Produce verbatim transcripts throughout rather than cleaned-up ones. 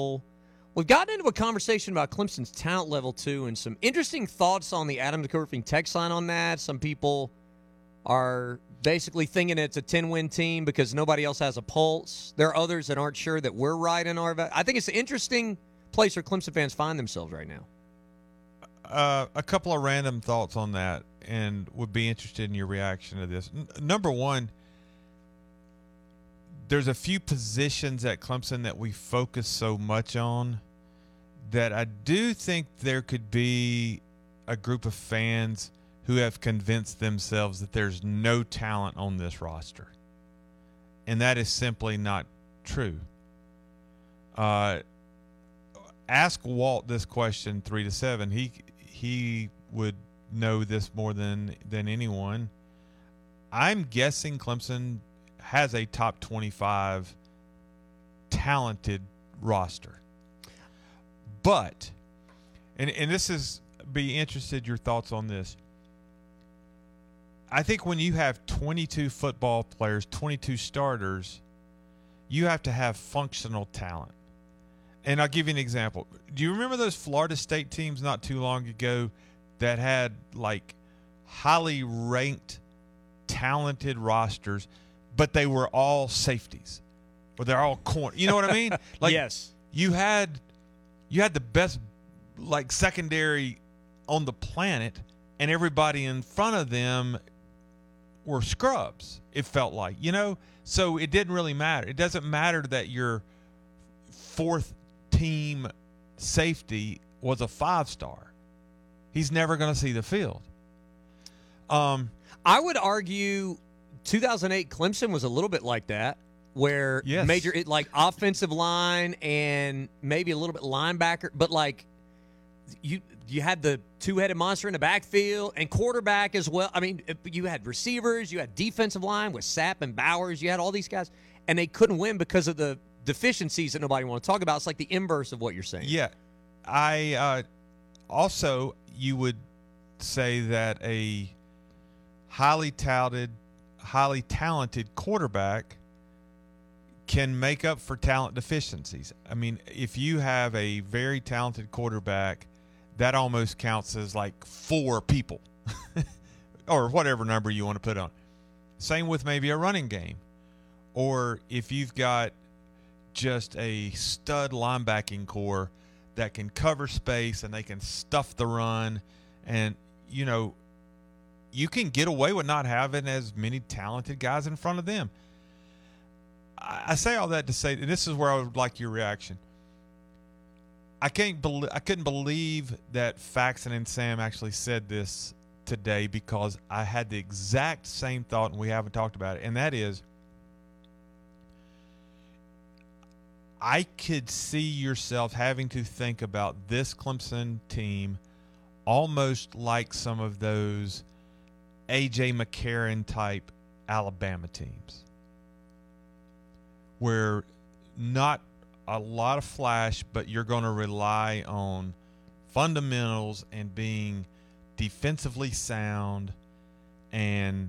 We've gotten into a conversation about Clemson's talent level, too, and some interesting thoughts on the Adam McCurvey text line on that. Some people are basically thinking it's a ten-win team because nobody else has a pulse. There are others that aren't sure that we're right in our – I think it's an interesting place where Clemson fans find themselves right now. Uh, a couple of random thoughts on that, and would be interested in your reaction to this. N- number one, there's a few positions at Clemson that we focus so much on that I do think there could be a group of fans who have convinced themselves that there's no talent on this roster. And that is simply not true. Uh, ask Walt this question three to seven. He he would know this more than, than anyone. I'm guessing Clemson has a top twenty-five talented roster. But, and and this is, be interested your thoughts on this. I think when you have twenty-two football players, twenty-two starters, you have to have functional talent. And I'll give you an example. Do you remember those Florida State teams not too long ago that had like highly ranked, talented rosters, but they were all safeties, or they're all corner? You know what I mean? Like, yes. You had you had the best like secondary on the planet, and everybody in front of them were scrubs. It felt like, you know, so it didn't really matter. It doesn't matter that your fourth team safety was a five star. He's never going to see the field. Um, I would argue two thousand eight Clemson was a little bit like that, where yes. major it, like offensive line and maybe a little bit linebacker, but like you you had the two-headed monster in the backfield and quarterback as well. I mean, you had receivers, you had defensive line with Sapp and Bowers, you had all these guys, and they couldn't win because of the deficiencies that nobody want to talk about. It's like the inverse of what you're saying. Yeah. I uh, also, you would say that a highly touted, highly talented quarterback can make up for talent deficiencies. I mean, if you have a very talented quarterback, that almost counts as like four people or whatever number you want to put on. Same with maybe a running game. Or if you've got just a stud linebacking core that can cover space and they can stuff the run, and, you know, you can get away with not having as many talented guys in front of them. I, I say all that to say, and this is where I would like your reaction. I can't believe I couldn't believe that Faxon and Sam actually said this today, because I had the exact same thought and we haven't talked about it, and that is, I could see yourself having to think about this Clemson team almost like some of those A J McCarron type Alabama teams, where not a lot of flash, but you're going to rely on fundamentals and being defensively sound, and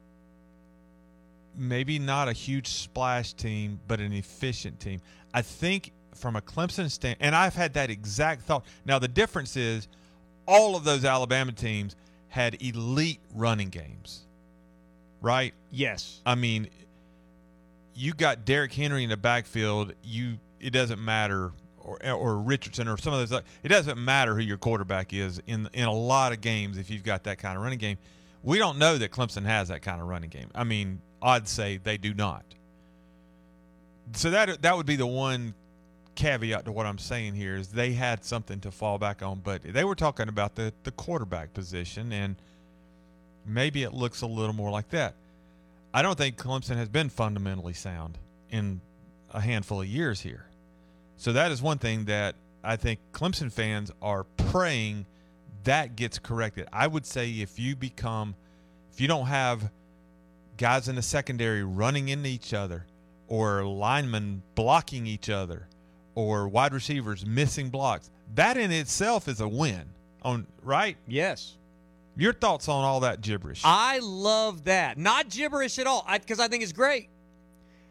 maybe not a huge splash team, but an efficient team. I think from a Clemson stand, and I've had that exact thought. Now, the difference is all of those Alabama teams had elite running games, right? Yes. I mean, you got Derrick Henry in the backfield. You it doesn't matter, or or Richardson or some of those. It doesn't matter who your quarterback is in in a lot of games if you've got that kind of running game. We don't know that Clemson has that kind of running game. I mean, I'd say they do not. So that that would be the one caveat to what I'm saying here, is they had something to fall back on, but they were talking about the, the quarterback position, and maybe it looks a little more like that. I don't think Clemson has been fundamentally sound in a handful of years here. So that is one thing that I think Clemson fans are praying that gets corrected. I would say if you become, if you don't have guys in the secondary running into each other, or linemen blocking each other, or wide receivers missing blocks, that in itself is a win. On right? Yes. Your thoughts on all that gibberish? I love that. Not gibberish at all, because I, I think it's great.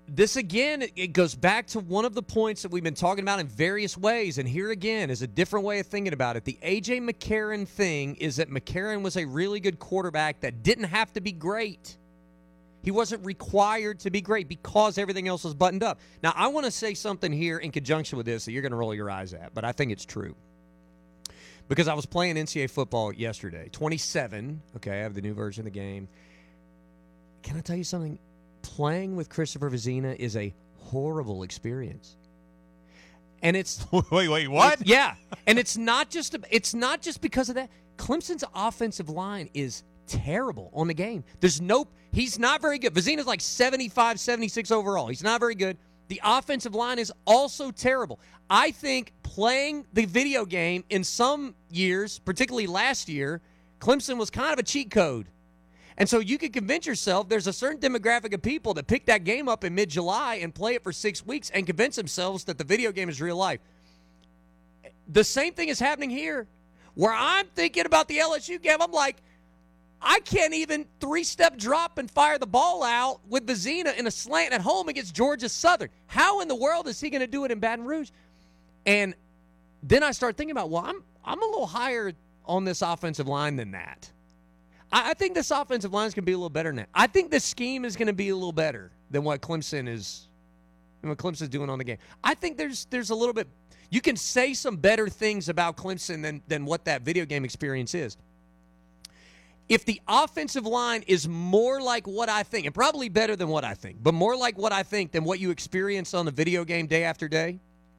this, again, it, it goes back to one of the points that we've been talking about in various ways, and here again is a different way of thinking about it. The A J. McCarron thing is that McCarron was a really good quarterback that didn't have to be great. He wasn't required to be great because everything else was buttoned up. Now, I want to say something here in conjunction with this that you're going to roll your eyes at, but I think it's true. Because I was playing N C double A football yesterday. twenty-seven, okay, I have the new version of the game. Can I tell you something? Playing with Christopher Vezina is a horrible experience. And it's wait, wait, what? It, yeah. And it's not just it's not just because of that. Clemson's offensive line is terrible on the game. There's no he's not very good. Vezina's like seventy-five, seventy-six overall. He's not very good. The offensive line is also terrible. I think playing the video game in some years, particularly last year, Clemson was kind of a cheat code. And so you can convince yourself there's a certain demographic of people that pick that game up in mid-July and play it for six weeks and convince themselves that the video game is real life. The same thing is happening here, where I'm thinking about the L S U game. I'm like, I can't even three-step drop and fire the ball out with Vezina in a slant at home against Georgia Southern. How in the world is he going to do it in Baton Rouge? And then I start thinking about, well, I'm I'm a little higher on this offensive line than that. I, I think this offensive line is going to be a little better than that. I think the scheme is going to be a little better than what Clemson is, than what Clemson's doing on the game. I think there's there's a little bit. You can say some better things about Clemson than than what that video game experience is. If the offensive line is more like what I think, and probably better than what I think, but more like what I think than what you experience on the video game day after day,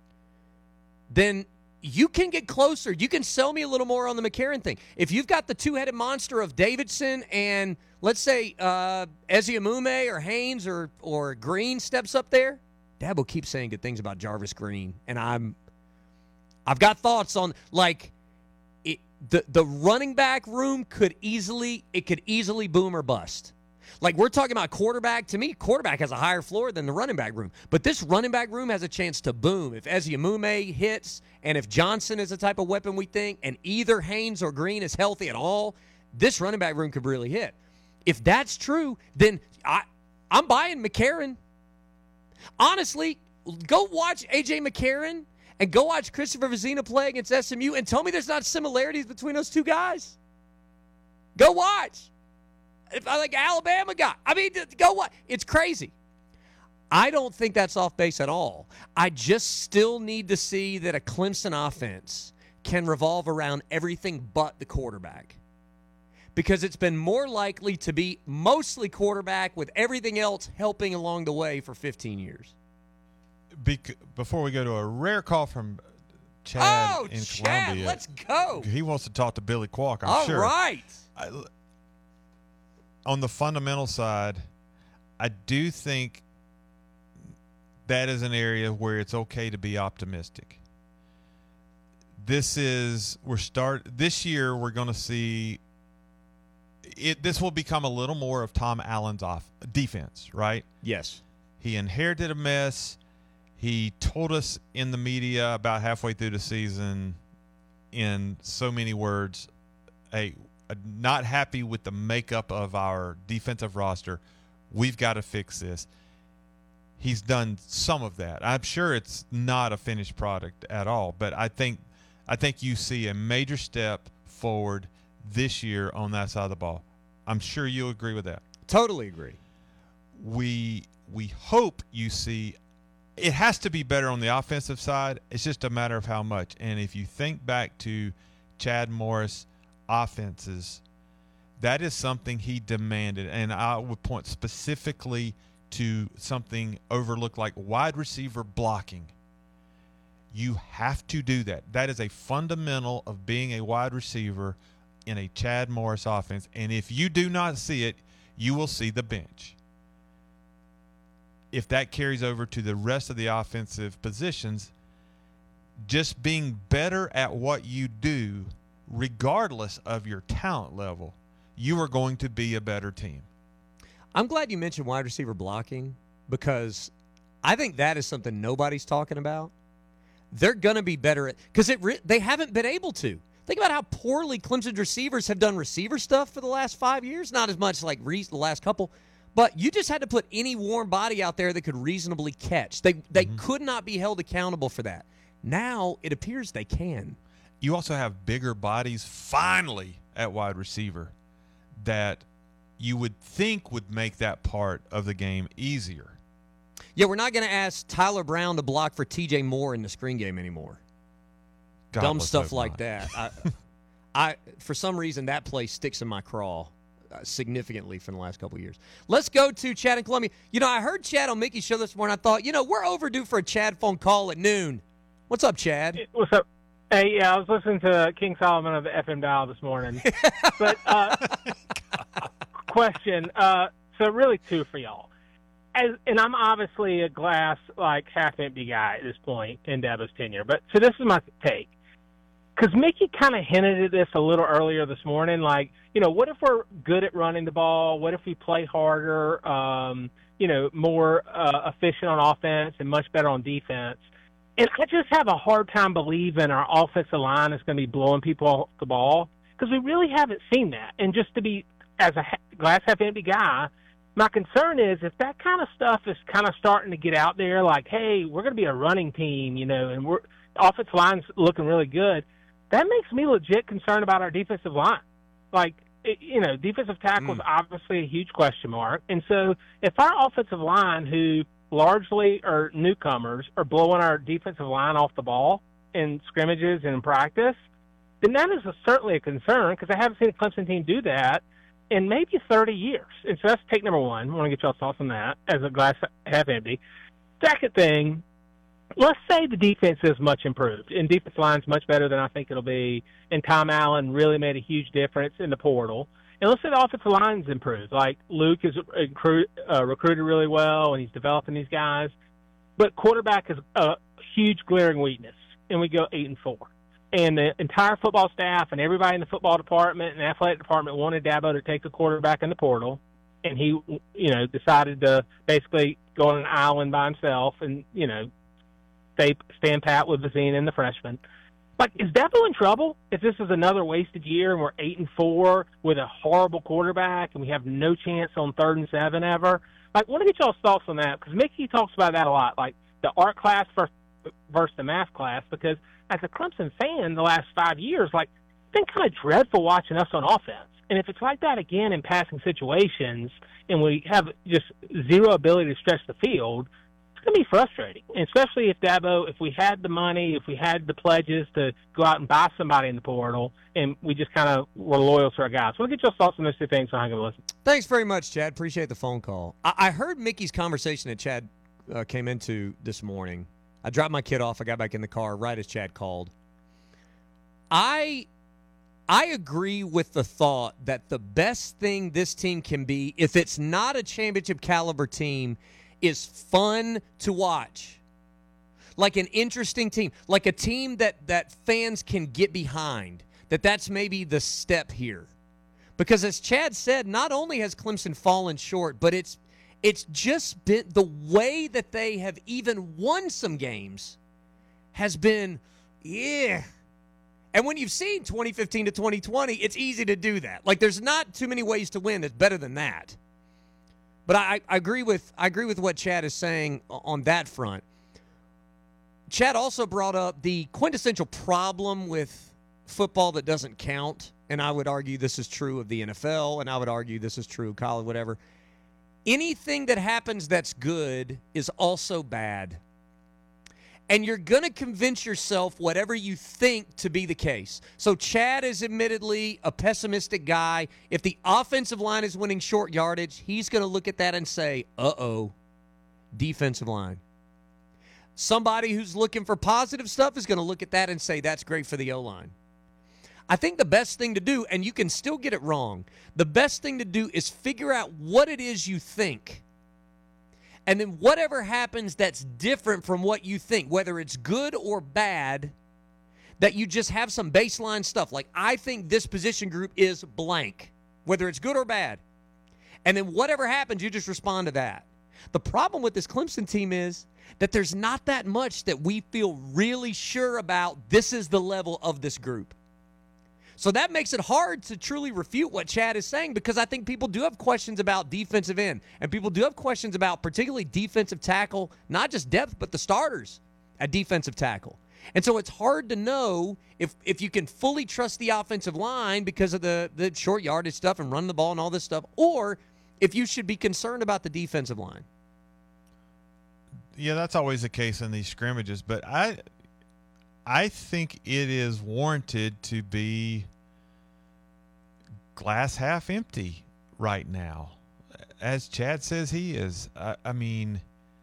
then you can get closer. You can sell me a little more on the McCarron thing. If you've got the two-headed monster of Davidson and, let's say, uh, Eziamume or Haynes or, or Green steps up there, Dabo keeps saying good things about Jarvis Green, and I'm, I've got thoughts on, like, it, the the running back room could easily it could easily boom or bust. Like, we're talking about quarterback. To me, quarterback has a higher floor than the running back room. But this running back room has a chance to boom if Eziamume hits and if Johnson is the type of weapon we think and either Haynes or Green is healthy at all, this running back room could really hit. If that's true, then I, I'm buying McCarron. Honestly, go watch A J. McCarron and go watch Christopher Vezina play against S M U and tell me there's not similarities between those two guys. Go watch. If I like Alabama guy, I mean, go what? It's crazy. I don't think that's off base at all. I just still need to see that a Clemson offense can revolve around everything but the quarterback. Because it's been more likely to be mostly quarterback with everything else helping along the way for fifteen years. Bec- before we go to a rare call from Chad oh, in Chad, Columbia. Let's go. He wants to talk to Billy Kwok, I'm all sure. All right. I, on the fundamental side, I do think that is an area where it's okay to be optimistic. This is we're start this year we're going to see it. This will become a little more of Tom Allen's off defense, right? Yes. He inherited a mess. He told us in the media about halfway through the season, in so many words, hey, not happy with the makeup of our defensive roster. We've got to fix this. He's done some of that. I'm sure it's not a finished product at all, but I think I think you see a major step forward this year on that side of the ball. I'm sure you'll agree with that. Totally agree. We we hope you see it has to be better on the offensive side. It's just a matter of how much. And if you think back to Chad Morris offenses, that is something he demanded. And I would point specifically to something overlooked like wide receiver blocking. You have to do that. That is a fundamental of being a wide receiver in a Chad Morris offense. And if you do not see it, you will see the bench. If that carries over to the rest of the offensive positions, just being better at what you do, regardless of your talent level, you are going to be a better team. I'm glad you mentioned wide receiver blocking because I think that is something nobody's talking about. They're going to be better at because it re- they haven't been able to. Think about how poorly Clemson's receivers have done receiver stuff for the last five years. Not as much like re- the last couple, But you just had to put any warm body out there that could reasonably catch. They they mm-hmm. could not be held accountable for that. Now it appears they can. You also have bigger bodies finally at wide receiver that you would think would make that part of the game easier. Yeah, we're not going to ask Tyler Brown to block for T J Moore in the screen game anymore. God, Dumb stuff like not. that. I, I for some reason that play sticks in my craw uh, significantly for the last couple of years. Let's go to Chad in Columbia. You know, I heard Chad on Mickey's show this morning. I thought, you know, we're overdue for a Chad phone call at noon. What's up, Chad? What's up? Hey, yeah, I was listening to King Solomon of the F M dial this morning. But uh, question, uh, so really two for y'all. As, and I'm obviously a glass, like, half-empty guy at this point in Dabo's tenure. But so this is my take. Because Mickey kind of hinted at this a little earlier this morning. Like, you know, what if we're good at running the ball? What if we play harder, um, you know, more uh, efficient on offense and much better on defense? And I just have a hard time believing our offensive line is going to be blowing people off the ball because we really haven't seen that. And just to be, as a glass half-empty guy, my concern is if that kind of stuff is kind of starting to get out there, like, hey, we're going to be a running team, you know, and we're offensive line's looking really good, that makes me legit concerned about our defensive line. Like, it, you know, defensive tackle is mm. obviously a huge question mark. And so if our offensive line, who largely are newcomers, are blowing our defensive line off the ball in scrimmages and in practice, then that is a, certainly a concern because I haven't seen a Clemson team do that in maybe thirty years. And so that's take number one. I want to get y'all's thoughts on that as a glass half empty. Second thing, let's say the defense is much improved and defense line's much better than I think it'll be, and Tom Allen really made a huge difference in the portal. And let's say the offensive line's improved. Like Luke is uh, recruited really well and he's developing these guys. But quarterback is a huge glaring weakness, and we go eight and four. And the entire football staff and everybody in the football department and athletic department wanted Dabo to take the quarterback in the portal, and he, you know, decided to basically go on an island by himself and, you know, stay stand pat with Vizina and the freshman. Like, is Dabo in trouble if this is another wasted year and we're eight and four with a horrible quarterback and we have no chance on third and seven ever? Like, I want to get y'all's thoughts on that because Mickey talks about that a lot, like the art class versus, versus the math class. Because as a Clemson fan, the last five years, like, it's been kind of dreadful watching us on offense. And if it's like that again in passing situations and we have just zero ability to stretch the field, going to be frustrating, and especially if Dabo, if we had the money, if we had the pledges to go out and buy somebody in the portal, and we just kind of were loyal to our guys. So we'll get your thoughts on those two things, so I'm going to listen. Thanks very much, Chad. Appreciate the phone call. I, I heard Mickey's conversation that Chad uh, came into this morning. I dropped my kid off. I got back in the car right as Chad called. I I agree with the thought that the best thing this team can be, if it's not a championship caliber team, is fun to watch. Like an interesting team. Like a team that, that fans can get behind. That that's maybe the step here. Because as Chad said, not only has Clemson fallen short, but it's it's just been the way that they have even won some games has been, yeah. And when you've seen twenty fifteen to twenty twenty, it's easy to do that. Like there's not too many ways to win that's better than that. But I, I agree with I agree with what Chad is saying on that front. Chad also brought up the quintessential problem with football that doesn't count, and I would argue this is true of the N F L, and I would argue this is true of college, whatever. Anything that happens that's good is also bad. And you're going to convince yourself whatever you think to be the case. So Chad is admittedly a pessimistic guy. If the offensive line is winning short yardage, he's going to look at that and say, uh-oh, defensive line. Somebody who's looking for positive stuff is going to look at that and say, that's great for the O-line. I think the best thing to do, and you can still get it wrong, the best thing to do is figure out what it is you think. And then whatever happens that's different from what you think, whether it's good or bad, that you just have some baseline stuff. Like, I think this position group is blank, whether it's good or bad. And then whatever happens, you just respond to that. The problem with this Clemson team is that there's not that much that we feel really sure about this is the level of this group. So that makes it hard to truly refute what Chad is saying, because I think people do have questions about defensive end, and people do have questions about particularly defensive tackle, not just depth, but the starters at defensive tackle. And so it's hard to know if if you can fully trust the offensive line because of the, the short yardage stuff and running the ball and all this stuff, or if you should be concerned about the defensive line. Yeah, that's always the case in these scrimmages, but I I think it is warranted to be glass half empty right now, as Chad says he is. I, I mean,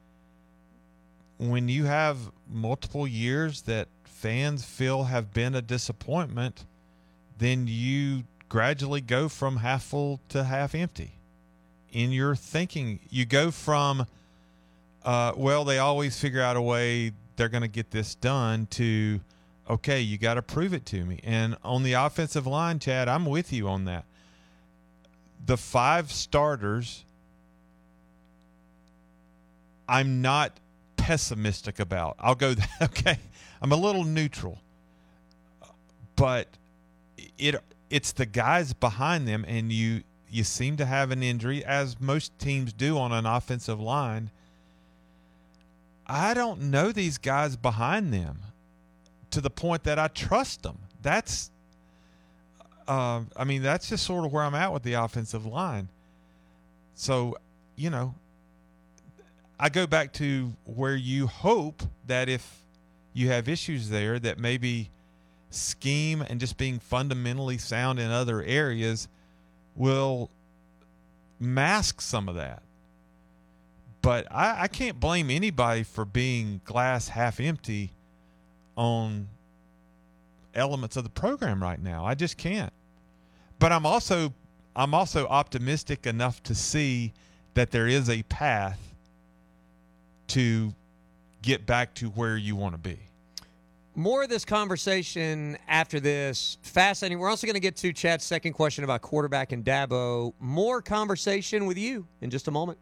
when you have multiple years that fans feel have been a disappointment, then you gradually go from half full to half empty in your thinking. You go from, uh, well, they always figure out a way they're going to get this done, to, okay, you got to prove it to me. And on the offensive line, Chad, I'm with you on that. The five starters, I'm not pessimistic about. I'll go, okay, I'm a little neutral. But it it's the guys behind them, and you you seem to have an injury, as most teams do on an offensive line. I don't know these guys behind them to the point that I trust them. That's, uh, I mean, that's just sort of where I'm at with the offensive line. So, you know, I go back to where you hope that if you have issues there, that maybe scheme and just being fundamentally sound in other areas will mask some of that. But I, I can't blame anybody for being glass half empty on elements of the program right now. I just can't. But I'm also I'm also optimistic enough to see that there is a path to get back to where you want to be. More of this conversation after this. Fascinating. We're also going to get to Chad's second question about quarterback and Dabo. More conversation with you in just a moment.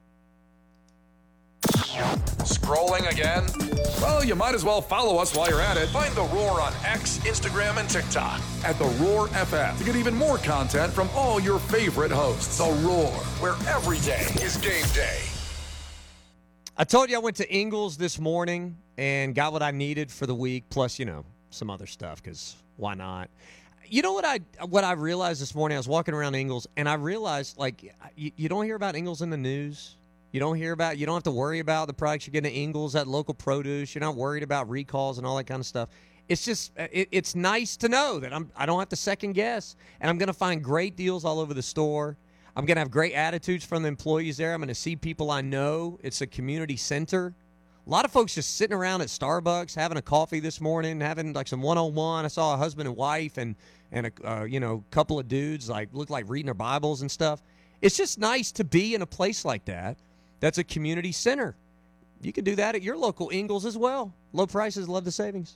Scrolling again? Well, you might as well follow us while you're at it. Find The Roar on X, Instagram, and TikTok at The Roar F M to get even more content from all your favorite hosts. The Roar, where every day is game day. I told you I went to Ingles this morning and got what I needed for the week, plus, you know, some other stuff, because why not? You know what I what I realized this morning? I was walking around Ingles, and I realized, like, you, you don't hear about Ingles in the news. You don't hear about, you don't have to worry about the products you're getting at Ingles, at local produce. You're not worried about recalls and all that kind of stuff. It's just, it, it's nice to know that I'm, I don't have to second guess, and I'm going to find great deals all over the store. I'm going to have great attitudes from the employees there. I'm going to see people I know. It's a community center. A lot of folks just sitting around at Starbucks having a coffee this morning, having like some one-on-one. I saw a husband and wife and, and a uh, you know, couple of dudes like look like reading their Bibles and stuff. It's just nice to be in a place like that. That's a community center. You can do that at your local Ingles as well. Low prices, love the savings.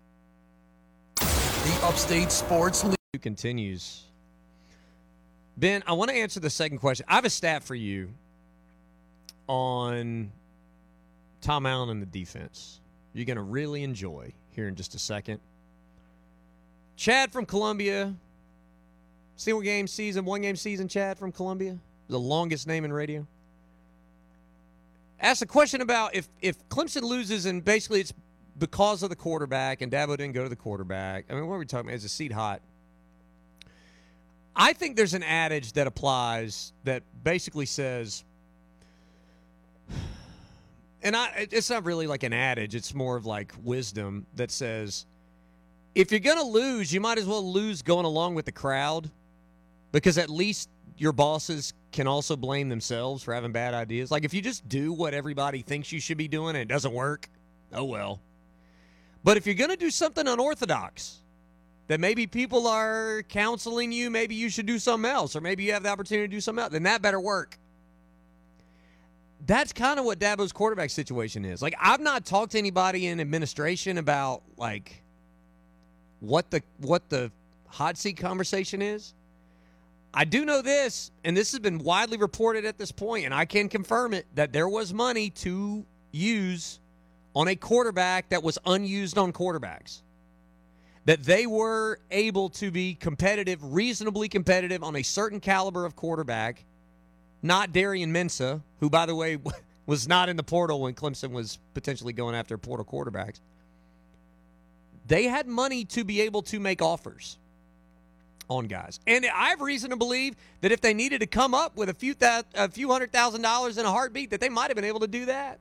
The Upstate Sports League continues. Ben, I want to answer the second question. I have a stat for you on Tom Allen and the defense. You're going to really enjoy here in just a second. Chad from Columbia. Single game season, one game season, Chad from Columbia. The longest name in radio. Asked a question about if, if Clemson loses and basically it's because of the quarterback and Dabo didn't go to the quarterback. I mean, what are we talking about? Is the seat hot? I think there's an adage that applies that basically says, and I, it's not really like an adage, it's more of like wisdom that says, if you're going to lose, you might as well lose going along with the crowd, because at least your bosses can also blame themselves for having bad ideas. Like if you just do what everybody thinks you should be doing and it doesn't work, oh well. But if you're going to do something unorthodox, that maybe people are counseling you, maybe you should do something else, or maybe you have the opportunity to do something else, then that better work. That's kind of what Dabo's quarterback situation is. Like, I've not talked to anybody in administration about, like, what the what the hot seat conversation is. I do know this, and this has been widely reported at this point, and I can confirm it, that there was money to use on a quarterback that was unused on quarterbacks. that they were able to be competitive, reasonably competitive on a certain caliber of quarterback, not Darian Mensah, who, by the way, was not in the portal when Clemson was potentially going after portal quarterbacks. They had money to be able to make offers on guys. And I have reason to believe that if they needed to come up with a few th- a few hundred thousand dollars in a heartbeat, that they might have been able to do that.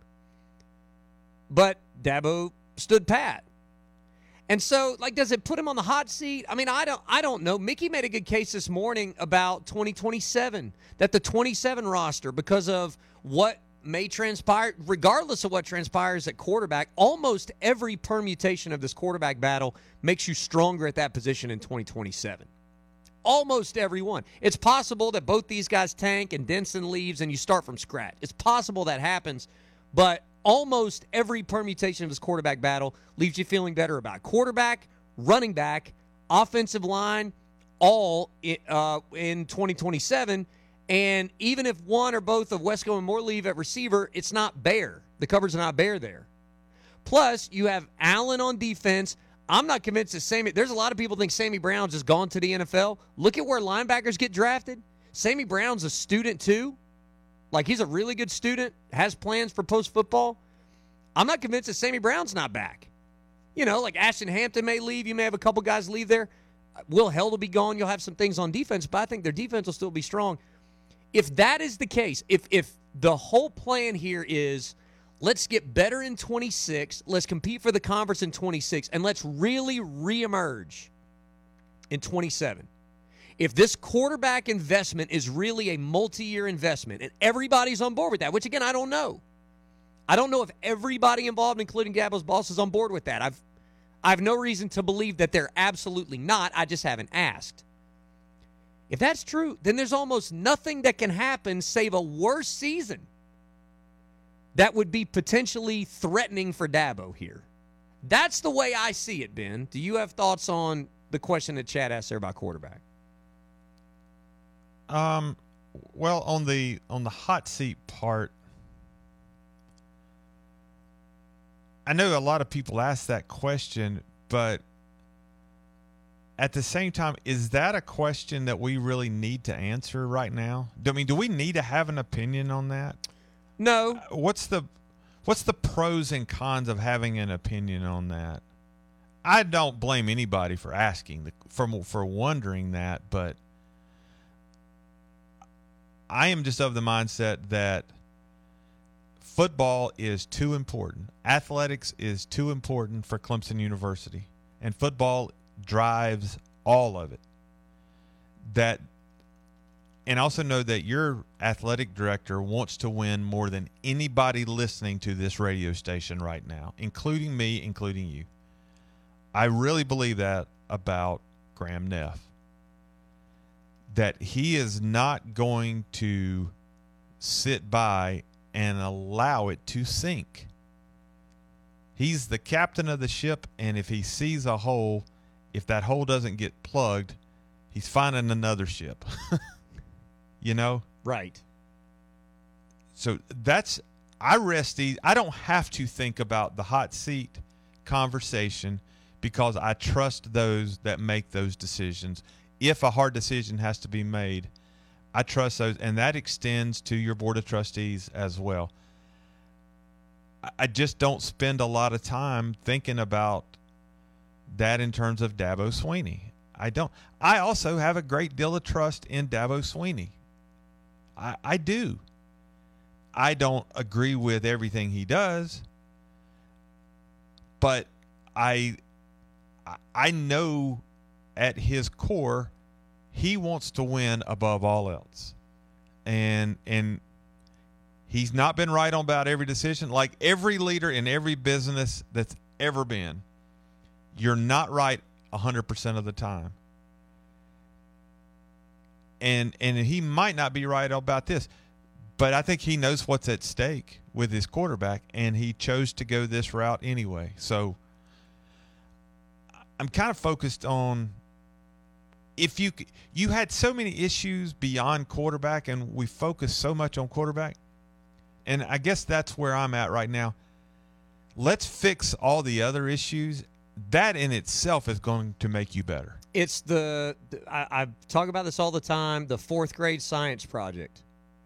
But Dabo stood pat. And so, like, does it put him on the hot seat? I mean, I don't I don't know. Mickey made a good case this morning about twenty twenty-seven, that the twenty-seven roster, because of what may transpire, regardless of what transpires at quarterback, almost every permutation of this quarterback battle makes you stronger at that position in twenty twenty-seven. Almost every one. It's possible that both these guys tank and Denson leaves and you start from scratch. It's possible that happens, but almost every permutation of this quarterback battle leaves you feeling better about quarterback, running back, offensive line, all uh, in twenty twenty-seven. And even if one or both of Wesco and Moore leave at receiver, it's not bare. The cupboard's not bare there. Plus, you have Allen on defense. I'm not convinced that Sammy – there's a lot of people think Sammy Brown's just gone to the N F L. Look at where linebackers get drafted. Sammy Brown's a student too. Like, he's a really good student, has plans for post-football. I'm not convinced that Sammy Brown's not back. You know, like Ashton Hampton may leave. You may have a couple guys leave there. Will Held will be gone. You'll have some things on defense, but I think their defense will still be strong. If that is the case, if if the whole plan here is let's get better in twenty-six, let's compete for the conference in twenty-six, and let's really reemerge in twenty-seven. If this quarterback investment is really a multi-year investment, and everybody's on board with that, which, again, I don't know. I don't know if everybody involved, including Dabo's boss, is on board with that. I've I have no reason to believe that they're absolutely not. I just haven't asked. If that's true, then there's almost nothing that can happen save a worse season that would be potentially threatening for Dabo here. That's the way I see it, Ben. Do you have thoughts on the question that Chad asked there about quarterback? Um, well, on the on the hot seat part, I know a lot of people ask that question, but at the same time, is that a question that we really need to answer right now? I mean, do we need to have an opinion on that? No. What's the what's the pros and cons of having an opinion on that? I don't blame anybody for asking, the, for for wondering that, but I am just of the mindset that football is too important. Athletics is too important for Clemson University, and football drives all of it. That, and also know that your athletic director wants to win more than anybody listening to this radio station right now, including me, including you. I really believe that about Graham Neff. That he is not going to sit by and allow it to sink. He's the captain of the ship, and if he sees a hole, if that hole doesn't get plugged, he's finding another ship. You know? Right. So that's, I rest easy. I don't have to think about the hot seat conversation because I trust those that make those decisions. If a hard decision has to be made, I trust those, and that extends to your board of trustees as well. I just don't spend a lot of time thinking about that in terms of Dabo Swinney. I don't. I also have a great deal of trust in Dabo Swinney. I, I do. I don't agree with everything he does, but I I know at his core he wants to win above all else. And and he's not been right on about every decision. Like every leader in every business that's ever been, you're not right one hundred percent of the time. And and he might not be right about this, but I think he knows what's at stake with his quarterback, and he chose to go this route anyway. So I'm kind of focused on if you you had so many issues beyond quarterback, and we focus so much on quarterback, and I guess that's where I'm at right now. Let's fix all the other issues that in itself is going to make you better. It's the, I, I talk about this all the time, the fourth grade science project,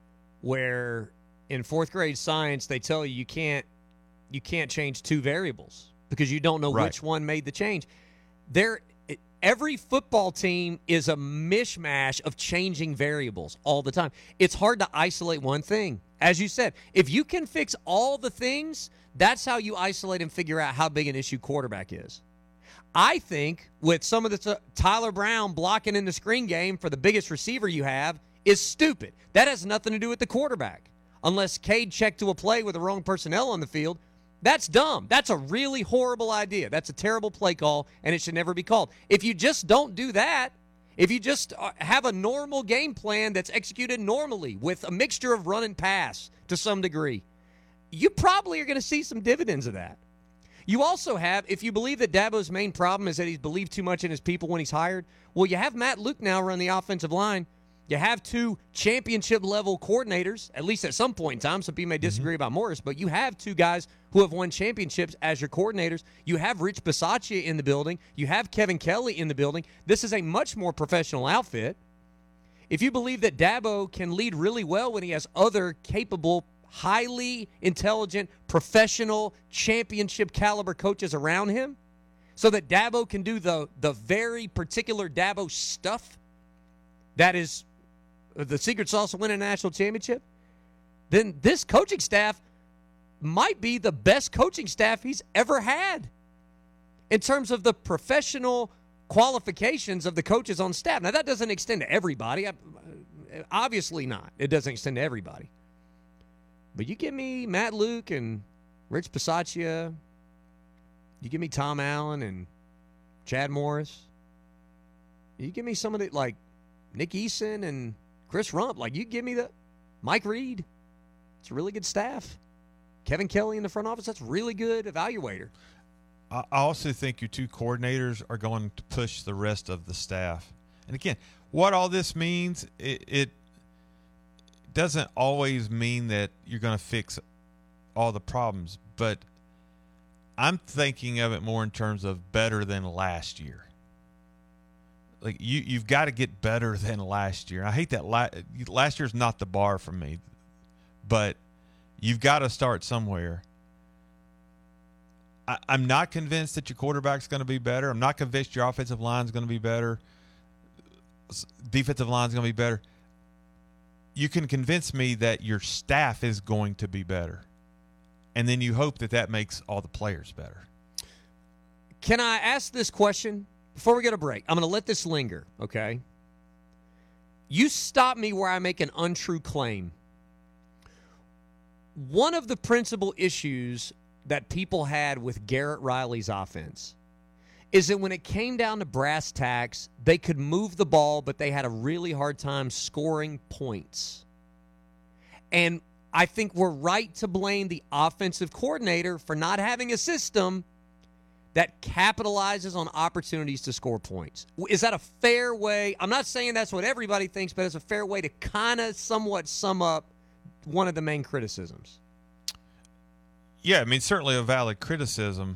where in fourth grade science they tell you you can't you can't change two variables because you don't know Right. which one made the change. There, every football team is a mishmash of changing variables all the time. It's hard to isolate one thing. As you said, if you can fix all the things, that's how you isolate and figure out how big an issue quarterback is. I think with some of the t- Tyler Brown blocking in the screen game for the biggest receiver you have is stupid. That has nothing to do with the quarterback. Unless Cade checked to a play with the wrong personnel on the field, that's dumb. That's a really horrible idea. That's a terrible play call, and it should never be called. If you just don't do that, if you just have a normal game plan that's executed normally with a mixture of run and pass to some degree, you probably are going to see some dividends of that. You also have, if you believe that Dabo's main problem is that he's believed too much in his people when he's hired, well, you have Matt Luke now run the offensive line. You have two championship-level coordinators, at least at some point in time. Some people may disagree mm-hmm. about Morris, but you have two guys who have won championships as your coordinators. You have Rich Bisaccia in the building. You have Kevin Kelly in the building. This is a much more professional outfit. If you believe that Dabo can lead really well when he has other capable, highly intelligent, professional, championship-caliber coaches around him, so that Dabo can do the, the very particular Dabo stuff that is the secret sauce of winning a national championship, then this coaching staff might be the best coaching staff he's ever had in terms of the professional qualifications of the coaches on staff. Now, that doesn't extend to everybody. Obviously not. It doesn't extend to everybody. But you give me Matt Luke and Rich Bisaccia, you give me Tom Allen and Chad Morris, you give me some of the, like, Nick Eason and Chris Rump. Like, you give me the Mike Reed. It's a really good staff. Kevin Kelly in the front office, that's really good evaluator. I also think your two coordinators are going to push the rest of the staff. And again, what all this means, it, it doesn't always mean that you're going to fix all the problems, but I'm thinking of it more in terms of better than last year. Like you, you've got to get better than last year. I hate that la- last year's not the bar for me, but you've got to start somewhere. I, I'm not convinced that your quarterback's going to be better. I'm not convinced your offensive line's going to be better. Defensive line's going to be better. You can convince me that your staff is going to be better, and then you hope that that makes all the players better. Can I ask this question? Before we go to break, I'm going to let this linger, okay? You stop me where I make an untrue claim. One of the principal issues that people had with Garrett Riley's offense is that when it came down to brass tacks, they could move the ball, but they had a really hard time scoring points. And I think we're right to blame the offensive coordinator for not having a system that capitalizes on opportunities to score points. Is that a fair way? I'm not saying that's what everybody thinks, but it's a fair way to kind of somewhat sum up one of the main criticisms. Yeah, I mean, certainly a valid criticism.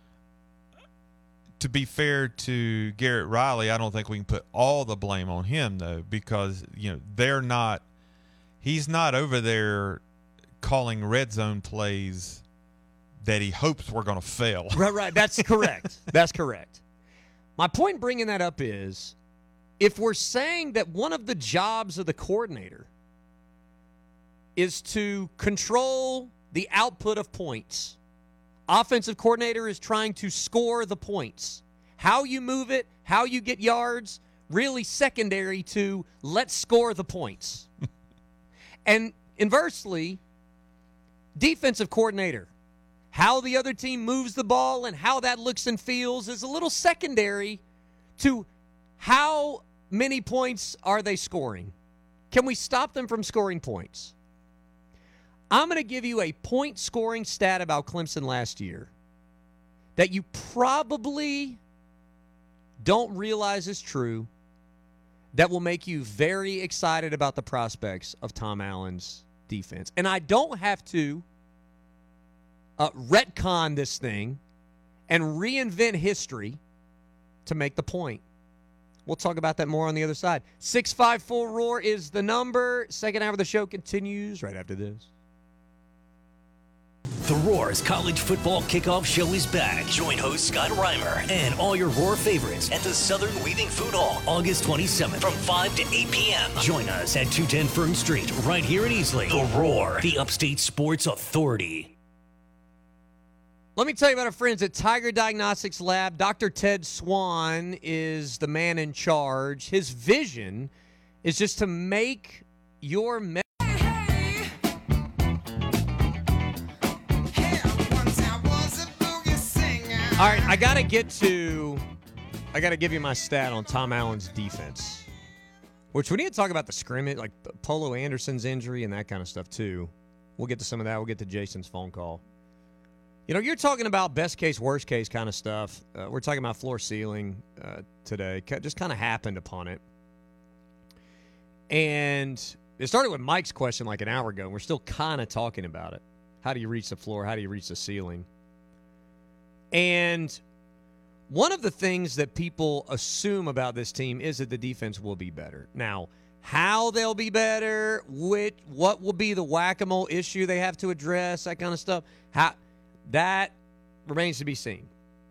To be fair to Garrett Riley, I don't think we can put all the blame on him, though, because, you know, they're not – he's not over there calling red zone plays that he hopes we're going to fail. Right, right. That's correct. That's correct. My point in bringing that up is if we're saying that one of the jobs of the coordinator is to control the output of points, offensive coordinator is trying to score the points. How you move it, how you get yards, really secondary to let's score the points. And inversely, defensive coordinator, how the other team moves the ball and how that looks and feels is a little secondary to how many points are they scoring. Can we stop them from scoring points? I'm going to give you a point-scoring stat about Clemson last year that you probably don't realize is true, that will make you very excited about the prospects of Tom Allen's defense. And I don't have to uh, retcon this thing and reinvent history to make the point. We'll talk about that more on the other side. six five four ROAR is the number. Second hour of the show continues right after this. The Roar's college football kickoff show is back. Join host Scott Reimer and all your Roar favorites at the Southern Weaving Food Hall, August twenty-seventh from five to eight p.m. Join us at two ten Fern Street, right here in Easley. The Roar, the Upstate Sports Authority. Let me tell you about our friends at Tiger Diagnostics Lab. Doctor Ted Swan is the man in charge. His vision is just to make your me- All right, I got to get to I got to give you my stat on Tom Allen's defense. Which we need to talk about the scrimmage, like Polo Anderson's injury and that kind of stuff too. We'll get to some of that. We'll get to Jason's phone call. You know, you're talking about best case, worst case kind of stuff. Uh, we're talking about floor ceiling uh, today. Just kind of happened upon it. And it started with Mike's question like an hour ago, and we're still kind of talking about it. How do you reach the floor? How do you reach the ceiling? And one of the things that people assume about this team is that the defense will be better. Now, how they'll be better, which, what will be the whack-a-mole issue they have to address, that kind of stuff, how... that remains to be seen.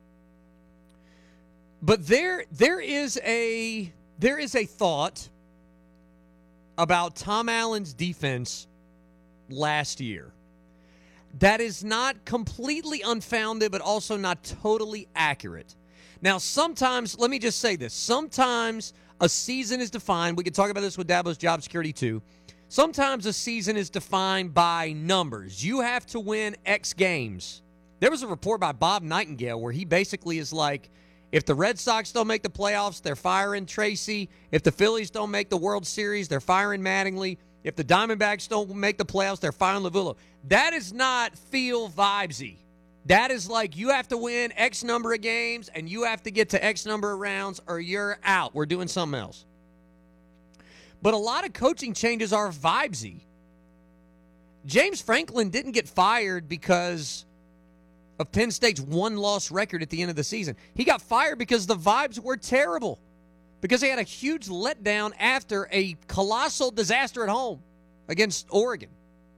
But there there is a there is a thought about Tom Allen's defense last year that is not completely unfounded, but also not totally accurate. Now, sometimes, let me just say this, sometimes a season is defined, we can talk about this with Dabo's job security too, sometimes a season is defined by numbers. You have to win X games. There was a report by Bob Nightingale where he basically is like, if the Red Sox don't make the playoffs, they're firing Tracy. If the Phillies don't make the World Series, they're firing Mattingly. If the Diamondbacks don't make the playoffs, they're firing Lovullo. That is not feel vibesy. That is like you have to win X number of games and you have to get to X number of rounds or you're out. We're doing something else. But a lot of coaching changes are vibesy. James Franklin didn't get fired because of Penn State's one-loss record at the end of the season. He got fired because the vibes were terrible, because they had a huge letdown after a colossal disaster at home against Oregon.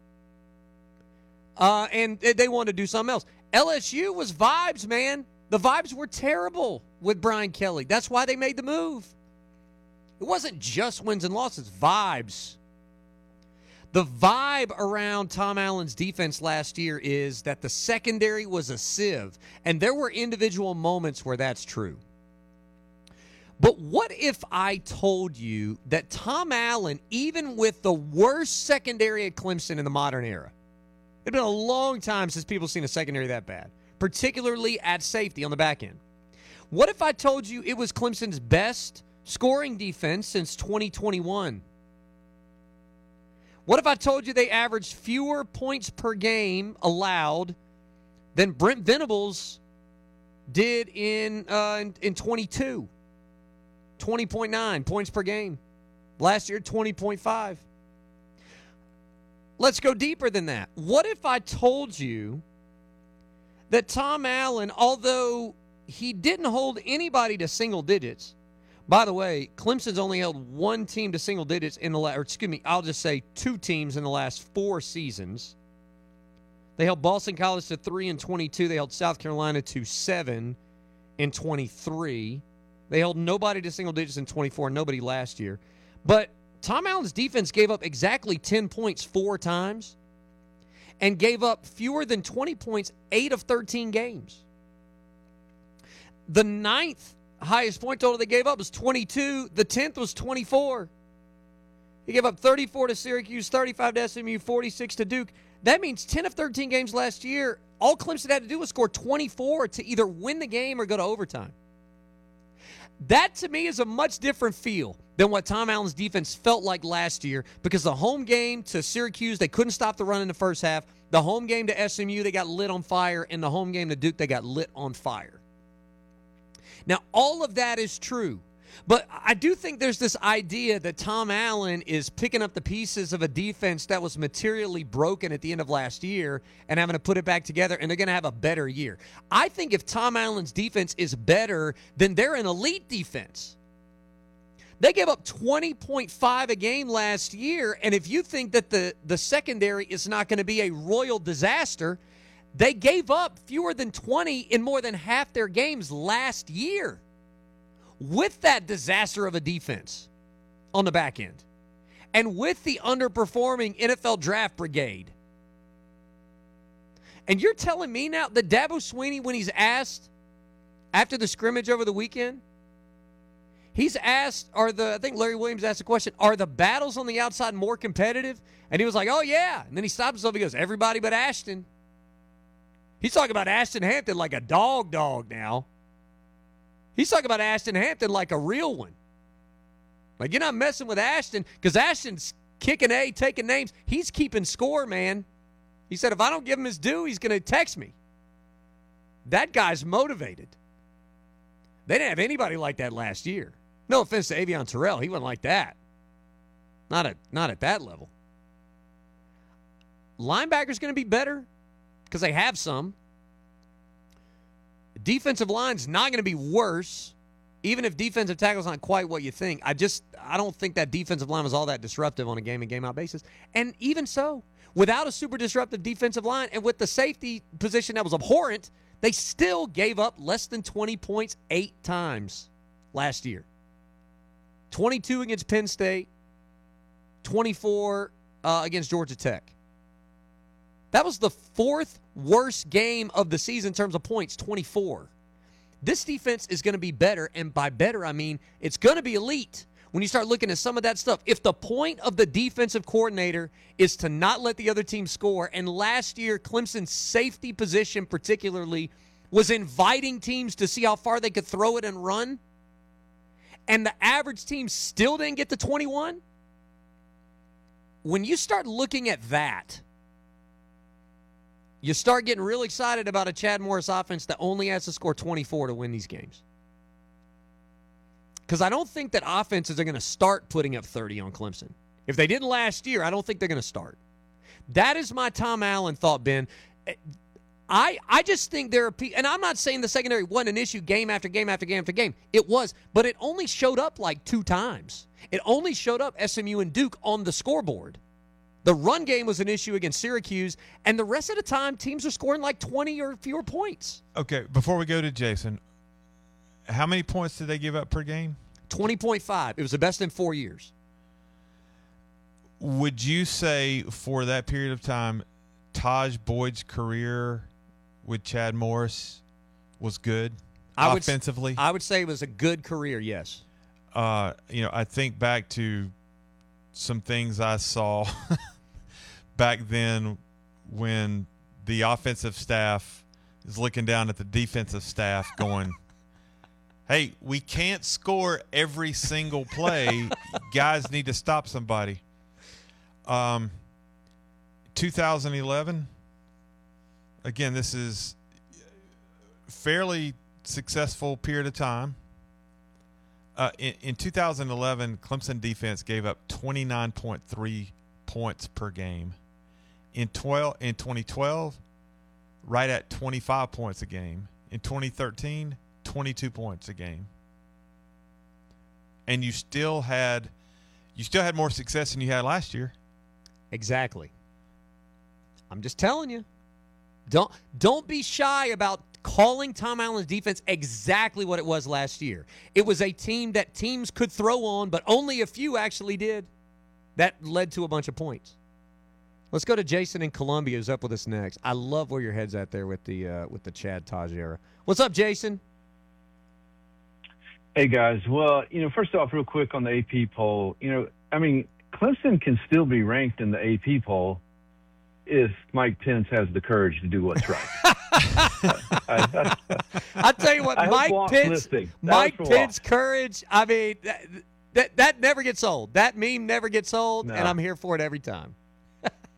Uh, and they wanted to do something else. L S U was vibes, man. The vibes were terrible with Brian Kelly. That's why they made the move. It wasn't just wins and losses, vibes. The vibe around Tom Allen's defense last year is that the secondary was a sieve, and there were individual moments where that's true. But what if I told you that Tom Allen, even with the worst secondary at Clemson in the modern era, it's been a long time since people have seen a secondary that bad, particularly at safety on the back end. What if I told you it was Clemson's best scoring defense since twenty twenty-one? What if I told you they averaged fewer points per game allowed than Brent Venables did in uh, in, in twenty-two? twenty point nine points per game. Last year, twenty point five. Let's go deeper than that. What if I told you that Tom Allen, although he didn't hold anybody to single digits, by the way, Clemson's only held one team to single digits in the last, or excuse me, I'll just say two teams in the last four seasons. They held Boston College to three and twenty-two. They held South Carolina to seven and twenty-three. They held nobody to single digits in twenty-four, nobody last year. But Tom Allen's defense gave up exactly ten points four times and gave up fewer than twenty points eight of thirteen games. The ninth highest point total they gave up was twenty-two. The tenth was twenty-four. He gave up thirty-four to Syracuse, thirty-five to S M U, forty-six to Duke. That means ten of thirteen games last year, all Clemson had to do was score twenty-four to either win the game or go to overtime. That, to me, is a much different feel than what Tom Allen's defense felt like last year, because the home game to Syracuse, they couldn't stop the run in the first half. The home game to S M U, they got lit on fire. And the home game to Duke, they got lit on fire. Now, all of that is true. But I do think there's this idea that Tom Allen is picking up the pieces of a defense that was materially broken at the end of last year and having to put it back together, and they're going to have a better year. I think if Tom Allen's defense is better, then they're an elite defense. They gave up twenty point five a game last year, and if you think that the, the secondary is not going to be a royal disaster, they gave up fewer than twenty in more than half their games last year with that disaster of a defense on the back end and with the underperforming N F L draft brigade. And you're telling me now that Dabo Swinney, when he's asked after the scrimmage over the weekend, he's asked, are the, I think Larry Williams asked the question, are the battles on the outside more competitive? And he was like, oh, yeah. And then he stopped himself. He goes, everybody but Ashton. He's talking about Ashton Hampton like a dog dog now. He's talking about Ashton Hampton like a real one. Like, you're not messing with Ashton because Ashton's kicking A, taking names. He's keeping score, man. He said, if I don't give him his due, he's going to text me. That guy's motivated. They didn't have anybody like that last year. No offense to Avion Terrell. He wasn't like that. Not at, not at that level. Linebacker's going to be better because they have some. Defensive line's not going to be worse, even if defensive tackle's not quite what you think. I just I don't think that defensive line was all that disruptive on a game-in, game-out basis. And even so, without a super disruptive defensive line and with the safety position that was abhorrent, they still gave up less than twenty points eight times last year. twenty-two against Penn State, twenty-four uh, against Georgia Tech. That was the fourth worst game of the season in terms of points, twenty-four. This defense is going to be better, and by better, I mean it's going to be elite when you start looking at some of that stuff. If the point of the defensive coordinator is to not let the other team score, and last year Clemson's safety position particularly was inviting teams to see how far they could throw it and run, and the average team still didn't get to twenty-one, when you start looking at that, you start getting real excited about a Chad Morris offense that only has to score twenty-four to win these games. Because I don't think that offenses are going to start putting up thirty on Clemson. If they didn't last year, I don't think they're going to start. That is my Tom Allen thought, Ben. I I just think there are people, and I'm not saying the secondary wasn't an issue game after game after game after game. It was, but it only showed up like two times. It only showed up S M U and Duke on the scoreboard. The run game was an issue against Syracuse, and the rest of the time, teams are scoring like twenty or fewer points. Okay, before we go to Jason, how many points did they give up per game? twenty point five. It was the best in four years. Would you say for that period of time, Taj Boyd's career with Chad Morris was good I offensively? Would, I would say it was a good career, yes. Uh, you know, I think back to some things I saw back then when the offensive staff is looking down at the defensive staff going, hey, we can't score every single play. Guys need to stop somebody. Um, two thousand eleven, again, this is fairly successful period of time. Uh, in, in two thousand eleven, Clemson defense gave up twenty-nine point three points per game. In twelve, in twenty twelve, right at twenty-five points a game. In twenty thirteen, twenty-two points a game. And you still had, you still had more success than you had last year. Exactly. I'm just telling you. Don't don't be shy about calling Tom Allen's defense exactly what it was last year. It was a team that teams could throw on, but only a few actually did. That led to a bunch of points. Let's go to Jason in Columbia, who's up with us next. I love where your head's at there with the uh, with the Chad Taj era. What's up, Jason? Hey, guys. Well, you know, first off, real quick on the A P poll, you know, I mean, Clemson can still be ranked in the A P poll if Mike Pence has the courage to do what's right. I, I, I'll tell you what, I Mike Pence, Mike Pence courage, I mean, that, that that never gets old. That meme never gets old, No. and I'm here for it every time.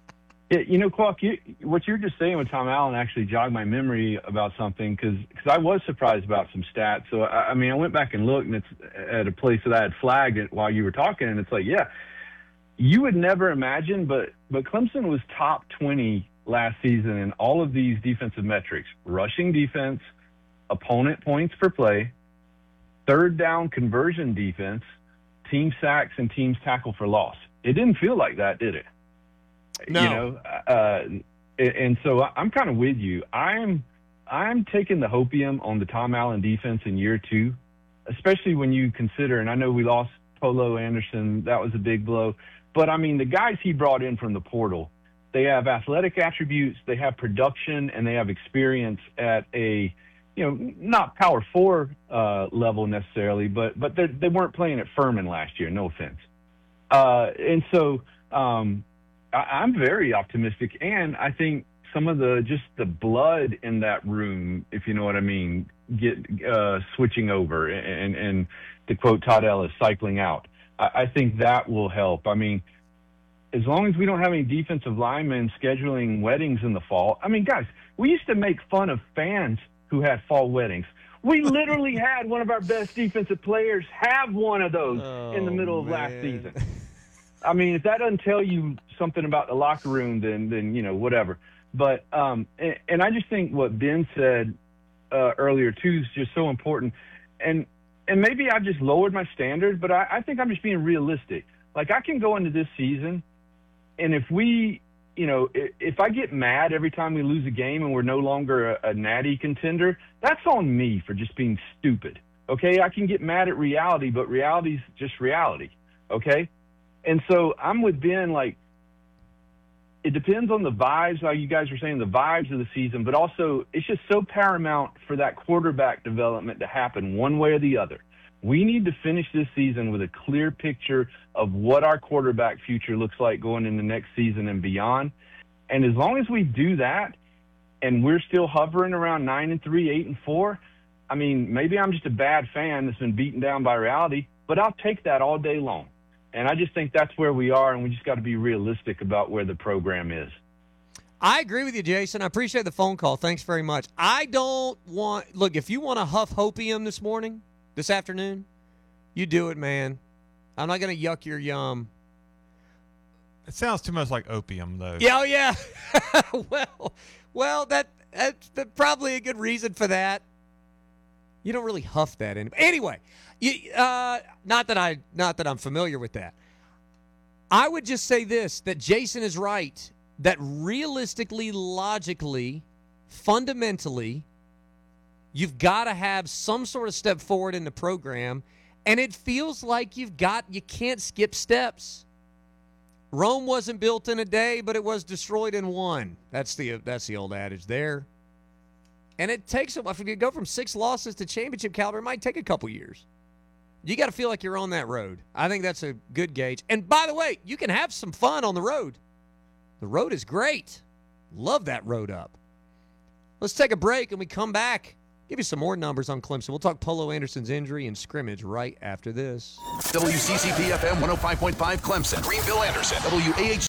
Yeah, you know, Clark, you, what you're just saying with Tom Allen actually jogged my memory about something because I was surprised about some stats. So, I, I mean, I went back and looked, and it's at a place that I had flagged it while you were talking, and it's like, yeah, you would never imagine, but but Clemson was top twenty last season in all of these defensive metrics: rushing defense, opponent points per play, third down conversion defense, team sacks, and teams tackle for loss. It didn't feel like that, did it? No. You know, uh, and so I'm kind of with you. I'm I'm taking the hopium on the Tom Allen defense in year two, especially when you consider, and I know we lost Polo Anderson. That was a big blow. But, I mean, the guys he brought in from the portal, they have athletic attributes, they have production, and they have experience at a, you know, not power four uh, level necessarily, but but they weren't playing at Furman last year, no offense. Uh, and so um, I, I'm very optimistic, and I think some of the just the blood in that room, if you know what I mean, get uh, switching over, and, and to quote Todd Ellis, cycling out. I, I think that will help. I mean, as long as we don't have any defensive linemen scheduling weddings in the fall. I mean, guys, we used to make fun of fans who had fall weddings. We literally had one of our best defensive players have one of those oh, in the middle of man. last season. I mean, if that doesn't tell you something about the locker room, then, then you know, whatever. But, um, and, and I just think what Ben said uh, earlier, too, is just so important. And and maybe I've just lowered my standard, but I, I think I'm just being realistic. Like, I can go into this season, and if we, you know, if, if I get mad every time we lose a game and we're no longer a, a natty contender, that's on me for just being stupid, okay? I can get mad at reality, but reality's just reality, okay? And so I'm with Ben, like, it depends on the vibes, like you guys were saying, the vibes of the season, but also it's just so paramount for that quarterback development to happen one way or the other. We need to finish this season with a clear picture of what our quarterback future looks like going into next season and beyond. And as long as we do that and we're still hovering around nine and three, eight and four, I mean, maybe I'm just a bad fan that's been beaten down by reality, but I'll take that all day long. And I just think that's where we are, and we just got to be realistic about where the program is. I agree with you, Jason. I appreciate the phone call. Thanks very much. I don't want – look, if you want to huff hopium this morning, this afternoon, you do it, man. I'm not going to yuck your yum. It sounds too much like opium, though. Yeah, oh, yeah. well, well, that that's probably a good reason for that. You don't really huff that in. Anyway, you, uh, not that I, not that I'm familiar with that. I would just say this: that Jason is right. That realistically, logically, fundamentally, you've got to have some sort of step forward in the program, and it feels like you've got you can't skip steps. Rome wasn't built in a day, but it was destroyed in one. That's the that's the old adage there. And it takes a while. If you go from six losses to championship caliber, it might take a couple years. You got to feel like you're on that road. I think that's a good gauge. And by the way, you can have some fun on the road. The road is great. Love that road up. Let's take a break, and we come back. Give you some more numbers on Clemson. We'll talk Polo Anderson's injury and scrimmage right after this. W C C P F M one oh five point five Clemson, Greenville, Anderson, W A H